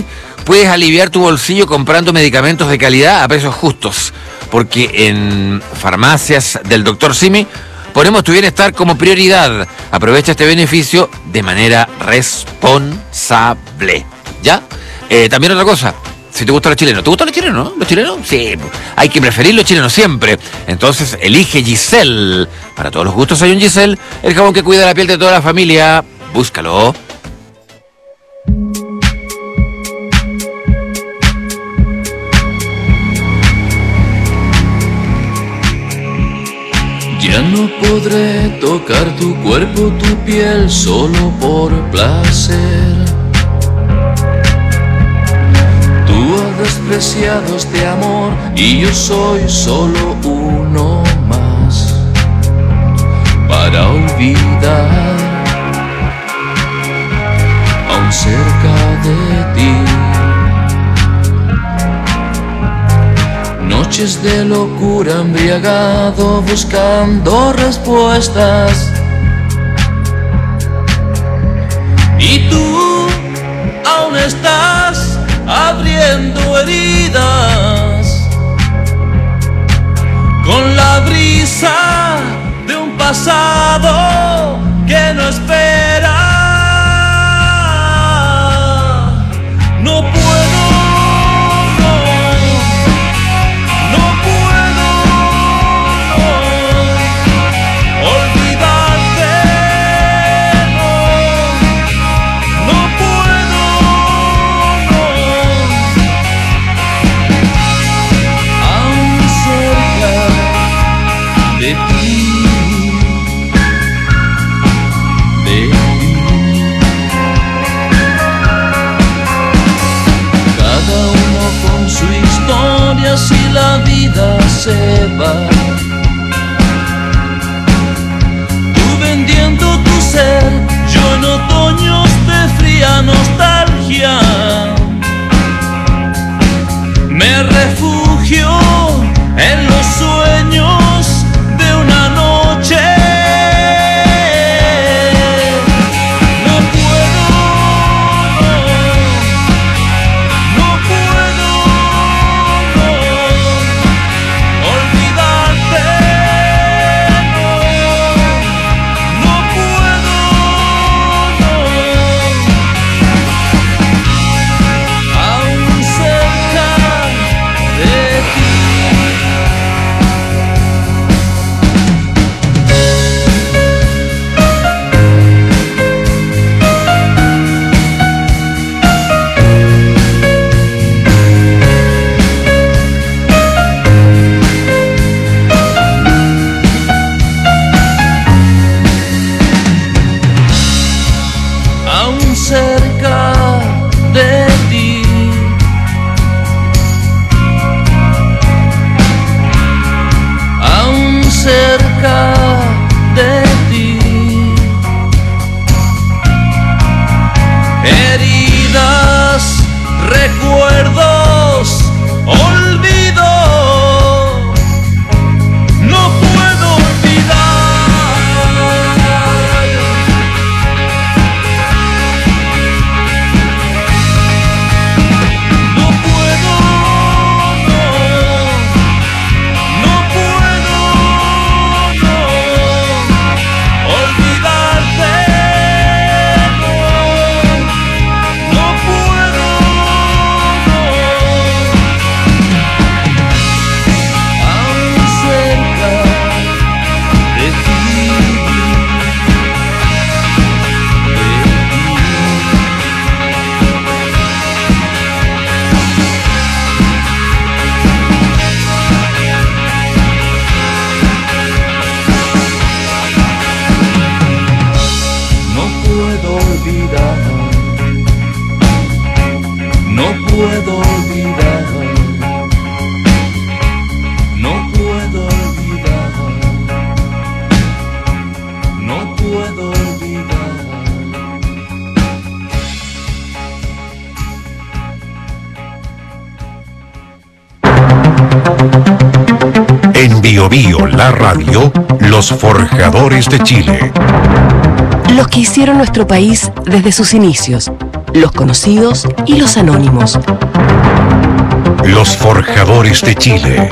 puedes aliviar tu bolsillo comprando medicamentos de calidad a precios justos, porque en farmacias del Dr. Simi ponemos tu bienestar como prioridad. Aprovecha este beneficio de manera responsable. ¿Ya? También otra cosa, si te gustan los chilenos. ¿Te gustan los chilenos, no? ¿Los chilenos? Sí, hay que preferir los chilenos siempre. Entonces elige Giselle. Para todos los gustos hay un Giselle, el jabón que cuida la piel de toda la familia. Búscalo. Ya no podré tocar tu cuerpo, tu piel, solo por placer. Tú has despreciado este amor y yo soy solo uno más para olvidar, aún cerca de ti. Noches de locura, embriagado, buscando respuestas. Y tú aún estás abriendo heridas con la brisa de un pasado que no espera. No puedo. Si la vida se va, tú vendiendo tu ser, yo en otoños de fría nostalgia me refugio en los sueños de una noche. En Bio Bio, la radio, los forjadores de Chile. Los que hicieron nuestro país desde sus inicios. los conocidos y los anónimos. Los Forjadores de Chile.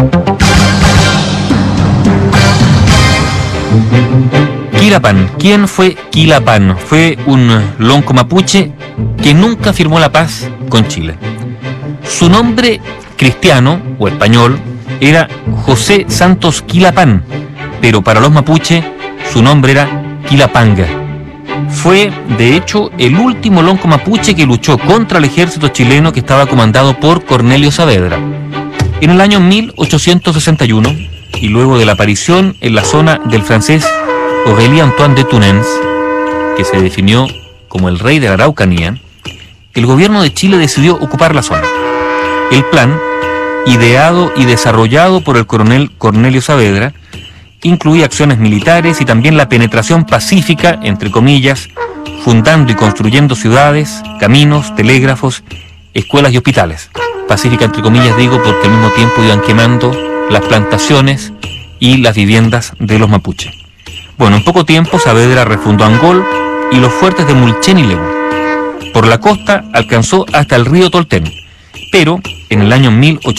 Quilapán. ¿Quién fue Quilapán? Fue un lonco mapuche que nunca firmó la paz con Chile. Su nombre cristiano o español era José Santos Quilapán, pero para los mapuche su nombre era Quilapanga. Fue, de hecho, el último lonco mapuche que luchó contra el ejército chileno que estaba comandado por Cornelio Saavedra. En el año 1861, y luego de la aparición en la zona del francés Aurélie Antoine de Tunens, que se definió como el rey de la Araucanía, el gobierno de Chile decidió ocupar la zona. El plan, ideado y desarrollado por el coronel Cornelio Saavedra, incluía acciones militares y también la penetración pacífica, entre comillas, fundando y construyendo ciudades, caminos, telégrafos, escuelas y hospitales. Pacífica, entre comillas, digo, porque al mismo tiempo iban quemando las plantaciones y las viviendas de los mapuches. Bueno, en poco tiempo Saavedra refundó Angol y los fuertes de Mulchen y Lebu. Por la costa alcanzó hasta el río Tolten, pero en el año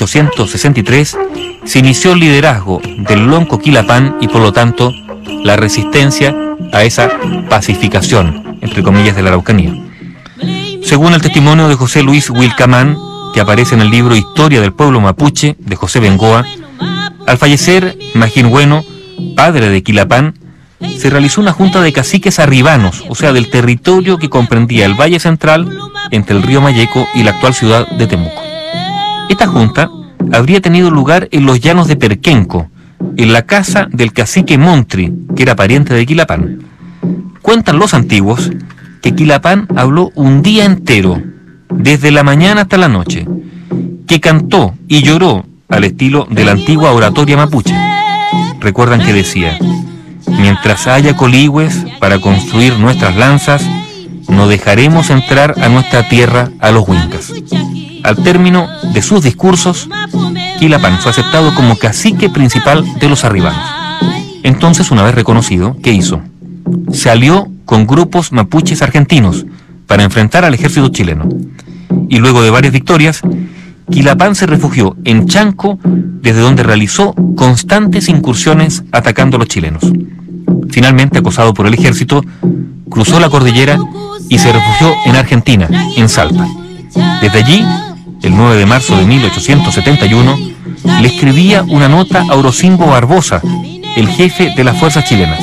1863 se inició el liderazgo del lonco Quilapán y por lo tanto la resistencia a esa pacificación, entre comillas, de la Araucanía. Según el testimonio de José Luis Wilcamán, que aparece en el libro Historia del Pueblo Mapuche de José Bengoa, al fallecer Magín Bueno, padre de Quilapán, se realizó una junta de caciques arribanos, o sea, del territorio que comprendía el Valle Central entre el río Mayeco y la actual ciudad de Temuco. Esta junta habría tenido lugar en los llanos de Perquenco, en la casa del cacique Montri, que era pariente de Quilapán. Cuentan los antiguos que Quilapán habló un día entero, desde la mañana hasta la noche, que cantó y lloró al estilo de la antigua oratoria mapuche. Recuerdan que decía: mientras haya coligües para construir nuestras lanzas, no dejaremos entrar a nuestra tierra a los huincas. Al término de sus discursos, Quilapán fue aceptado como cacique principal de los arribanos. Entonces, una vez reconocido, ¿qué hizo? Se alió con grupos mapuches argentinos para enfrentar al ejército chileno. Y luego de varias victorias, Quilapán se refugió en Chanco, desde donde realizó constantes incursiones atacando a los chilenos. Finalmente, acosado por el ejército, cruzó la cordillera y se refugió en Argentina, en Salta. Desde allí, el 9 de marzo de 1871, le escribía una nota a Orocimbo Barbosa, el jefe de las fuerzas chilenas.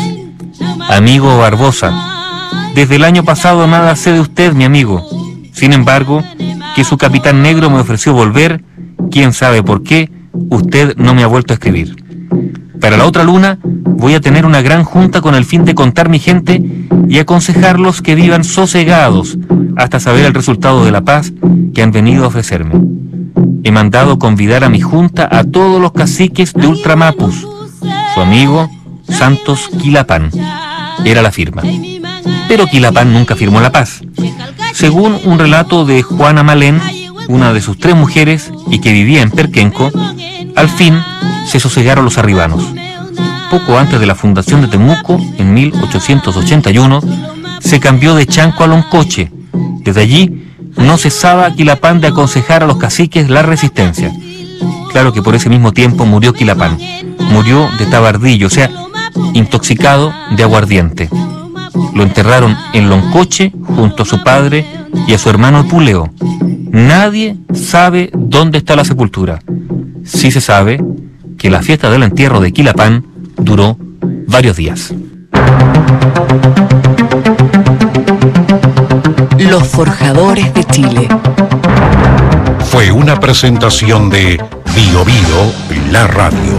Amigo Barbosa, desde el año pasado nada sé de usted, mi amigo. Sin embargo, que su capitán negro me ofreció volver, quién sabe por qué, usted no me ha vuelto a escribir. Para la otra luna voy a tener una gran junta con el fin de contar mi gente y aconsejarlos que vivan sosegados hasta saber el resultado de la paz que han venido a ofrecerme. He mandado convidar a mi junta a todos los caciques de Ultramapus. Su amigo Santos Quilapán era la firma. Pero Quilapán nunca firmó la paz. Según un relato de Juana Malén, una de sus 3 mujeres y que vivía en Perquenco, al fin se sosegaron los arribanos. Poco antes de la fundación de Temuco, en 1881, se cambió de Chanco a Loncoche. Desde allí no cesaba Quilapán de aconsejar a los caciques la resistencia. Claro que por ese mismo tiempo murió Quilapán. Murió de tabardillo, o sea, intoxicado de aguardiente. Lo enterraron en Loncoche junto a su padre y a su hermano Puleo. Nadie sabe dónde está la sepultura. Sí se sabe que la fiesta del entierro de Quilapán duró varios días. Los Forjadores de Chile. Fue una presentación de Bio Bio, la radio.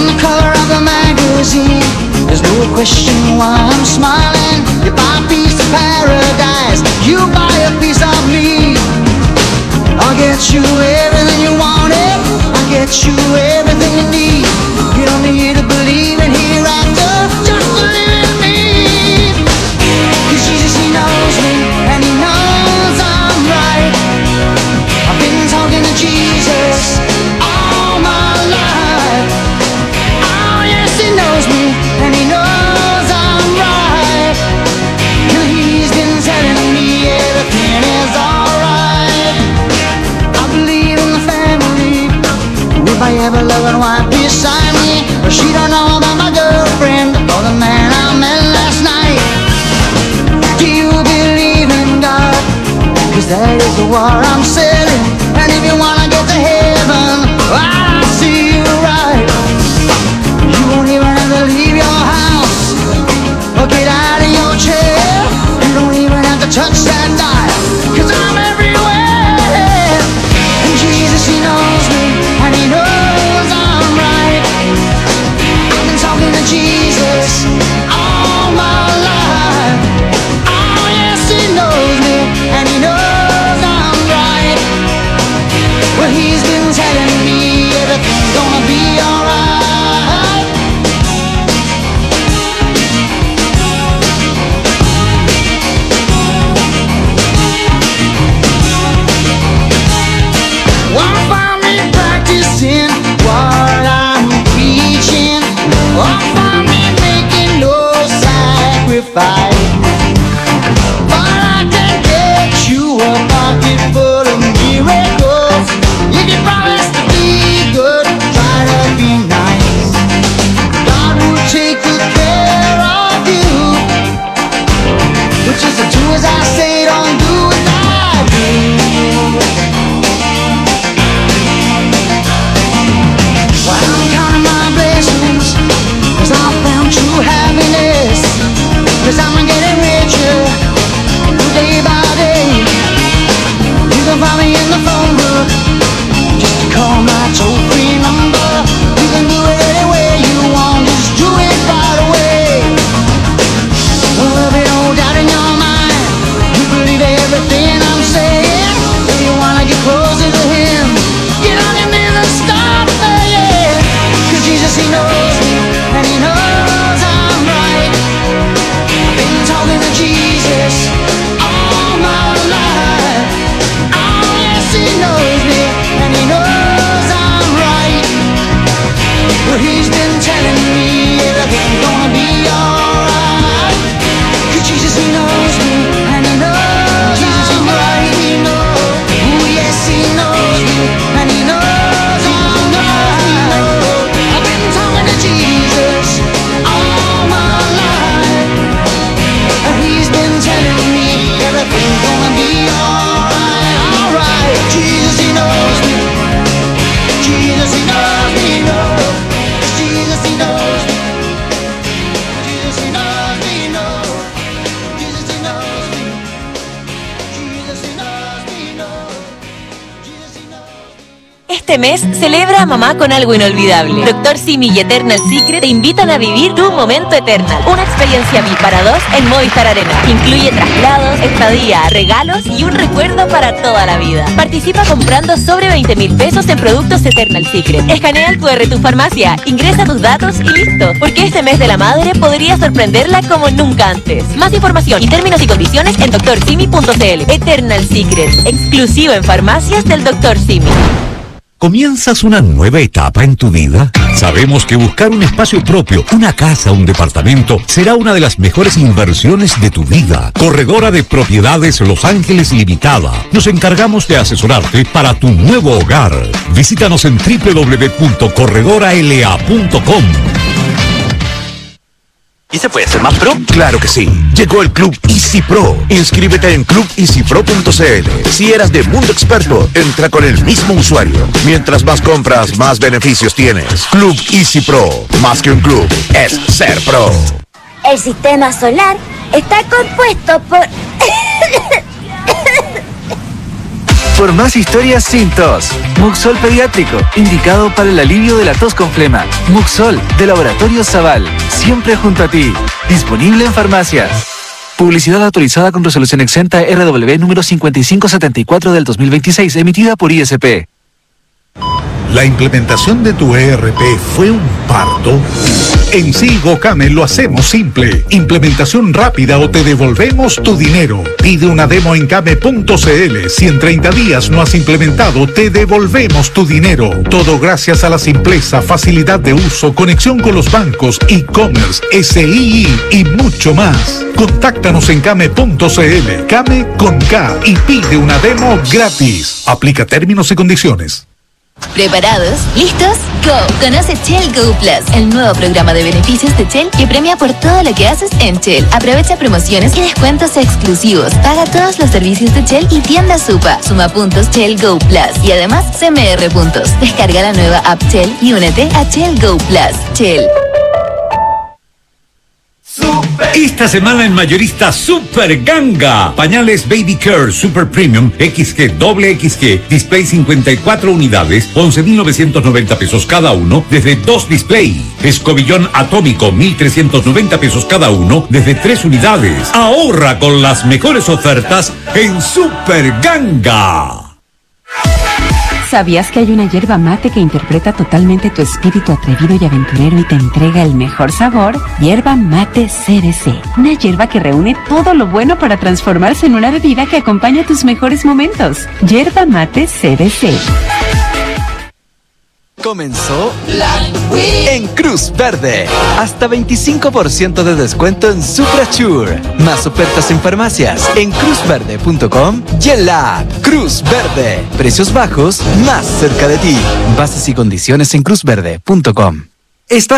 Question why I'm smiling. You buy a piece of paradise. You buy a piece of me. I'll get you everything you wanted. I'll get you everything you need. You don't need to believe in hereafter, just believe in me. 'Cause Jesus, he knows me, and he knows I'm right. I've been talking to Jesus all my life. Oh yes, he knows me, and he knows I'm right. And he's been telling me everything is alright. I believe in the family. If I have a loving wife beside me, but she don't know about my girlfriend or the man I met last night. Do you believe in God? 'Cause that is the war I'm selling. And if you wanna get to heaven, I'll see you right. You won't even have to leave your house or get out of your chair. You don't even have to touch that dial, 'cause I'm everywhere. And Jesus, he knows me, and he knows I'm right. I've been talking to Jesus all my life. Oh yes, he knows me, and he knows I'm right. Well, he's been telling me everything's gonna be alright. Won't find me practicing what I'm preaching. Won't find me making no sacrifice. But I can get you a pocket full of miracles. If you promise to be good, try to be nice. God will take good care of you. But just do as I say, don't do as I do. Well, I'm counting my blessings, 'cause I found true happiness. 'Cause I'm getting richer day by day. You can find me in the phone book, just call my toll-free number. You can do it any way you want, just do it right away. Well, there'll be no doubt in your mind, you believe everything I'm saying. If you wanna get closer to him, get on your knees and start praying. 'Cause Jesus, he knows me, and he knows I'm right. I've been talking to Jesus all my life. Oh yes, he knows me, and he knows I'm right. Well, he's been telling me everything's gonna be alright. 'Cause Jesus, he knows me, and he knows I'm right. He knows, oh yes, he knows me, and he knows I'm right. I've been talking to Jesus all my life, and he's been telling me everything's gonna be alright, alright. Jesus, he knows me. Jesus, he knows me, knows. Jesus, he knows me. Jesus, he knows me, knows. Jesus, he knows me. Jesus, he knows me, knows. Jesus, he knows me. Este mes celebra a mamá con algo inolvidable. Dr. Simi y Eternal Secret te invitan a vivir tu momento Eternal. Una experiencia VIP para dos en Movistar Arena. Incluye traslados, estadía, regalos y un recuerdo para toda la vida. Participa comprando sobre 20.000 pesos en productos Eternal Secret. Escanea el QR de tu farmacia, ingresa tus datos y listo. Porque este mes de la madre podría sorprenderla como nunca antes. Más información y términos y condiciones en drsimi.cl. Eternal Secret, exclusivo en farmacias del Dr. Simi. ¿Comienzas una nueva etapa en tu vida? Sabemos que buscar un espacio propio, una casa, un departamento, será una de las mejores inversiones de tu vida. Corredora de Propiedades Los Ángeles Limitada. Nos encargamos de asesorarte para tu nuevo hogar. Visítanos en www.corredorala.com. ¿Y se puede ser más pro? Claro que sí. Llegó el Club Easy Pro. Inscríbete en clubeasypro.cl. Si eras de Mundo Experto, entra con el mismo usuario. Mientras más compras, más beneficios tienes. Club Easy Pro. Más que un club, es ser pro. El sistema solar está compuesto por... Por más historias sin tos. Muxol Pediátrico, indicado para el alivio de la tos con flema. Muxol, de Laboratorio Zaval, siempre junto a ti. Disponible en farmacias. Publicidad autorizada con resolución exenta RW número 5574 del 2026, emitida por ISP. ¿La implementación de tu ERP fue un parto? En Sigo Came lo hacemos simple. Implementación rápida o te devolvemos tu dinero. Pide una demo en came.cl. Si en 30 días no has implementado, te devolvemos tu dinero. Todo gracias a la simpleza, facilidad de uso, conexión con los bancos, e-commerce, SII y mucho más. Contáctanos en came.cl. Came con K y pide una demo gratis. Aplica términos y condiciones. ¿Preparados? ¿Listos? ¡Go! Conoce Shell Go Plus, el nuevo programa de beneficios de Shell que premia por todo lo que haces en Shell. Aprovecha promociones y descuentos exclusivos. Paga todos los servicios de Shell y tienda Supa. Suma puntos Shell Go Plus y además CMR puntos. Descarga la nueva app Shell y únete a Shell Go Plus. Shell. Esta semana en Mayorista Super Ganga. Pañales Baby Care Super Premium XG, doble XG, display 54 unidades, 11.990 pesos cada uno, desde 2 display. Escobillón atómico, 1.390 pesos cada uno, desde 3 unidades. Ahorra con las mejores ofertas en Super Ganga. ¿Sabías que hay una yerba mate que interpreta totalmente tu espíritu atrevido y aventurero y te entrega el mejor sabor? Yerba mate CBC. Una yerba que reúne todo lo bueno para transformarse en una bebida que acompaña tus mejores momentos. Yerba mate CBC. Comenzó en Cruz Verde. Hasta 25% de descuento en Suprasure. Más ofertas en farmacias en cruzverde.com y en la app Cruz Verde. Precios bajos más cerca de ti. Bases y condiciones en cruzverde.com.